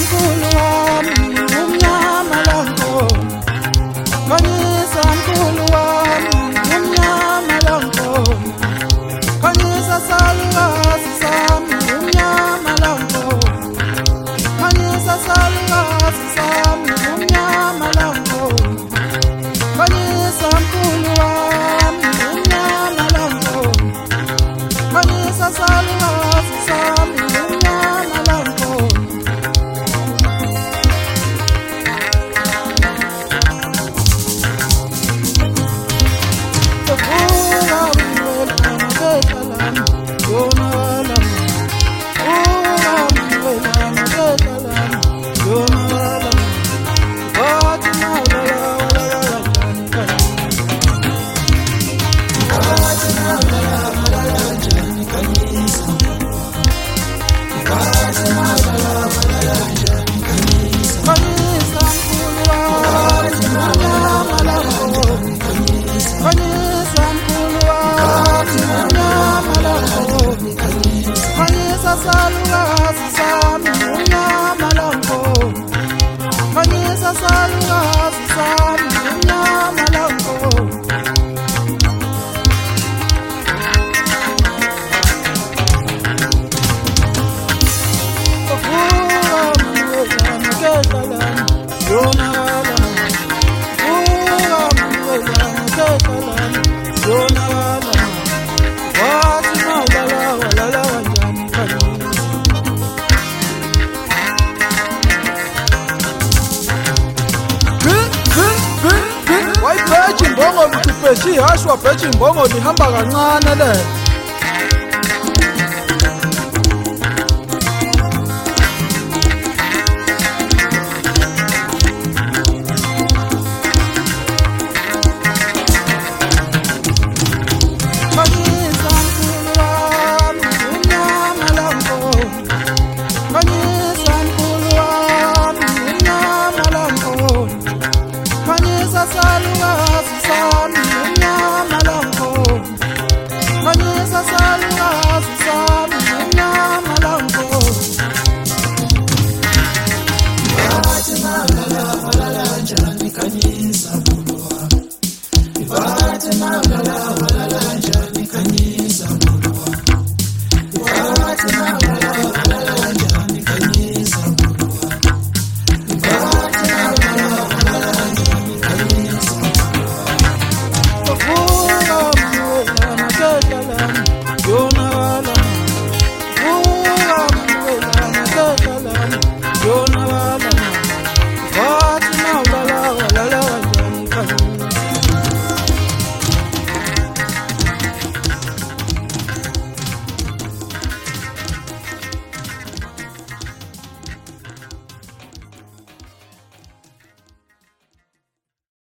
mkhulu wami umnyama langkhona, khanyisa mkhulu wami umnyama langkhona, khanyisa salukazi sami umnyama langkhona, khanyisa salukazi sami umnyama langkhona, khanyisa mkhulu wami umnyama langkhona, khanyisa salukazi sami umnyama langkhona. Salukazi sami umnyama langkhona, khanyisa salukazi sami umnyama langkhona. Bheji hashwa bheji mbongo lihamba kancane le. Khanyisa mkhulu wami umnyama langkhona, khanyisa mkhulu wami umnyama langkhona, khanyisa salukazi sami umnyama langkhona, khanyisa salukazi sami umnyama langkhona. Ibathi malala walala njani khanyisa mkhulu wami, ibathi malala walala njani khanyisa mkhulu wami, ibathi malala